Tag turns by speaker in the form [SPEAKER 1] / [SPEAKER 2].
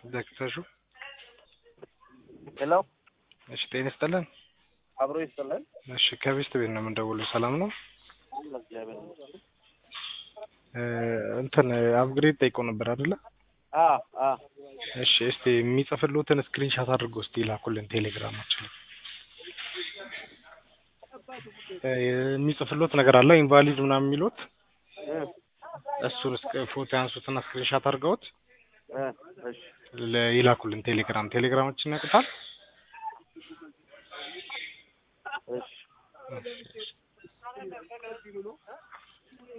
[SPEAKER 1] ዘግተሹ
[SPEAKER 2] ሄሎ
[SPEAKER 1] እሺ ጤና ይስጥልን
[SPEAKER 2] አብሮ ይስጥልን
[SPEAKER 1] እሺ ከቤስት ቤት ነው የምንደውለው ሰላም ነው እንትን አፕግሬድ ጠይቆ ነበር አይደለ እሺ እስቲ የሚጽፍልዎትን ስክሪንሻት አድርጎ እስቲ ላኩልን ቴሌግራማችን የሚጽፍልዎት ነገር አለ ኢንቫሊድ ምናምን የሚሉት እሱን ፎቶ ያንሱትና ስክሪንሻት አድርገውት
[SPEAKER 2] እሺ
[SPEAKER 1] ይላኩልን ቴሌግራማችን ያውቁታል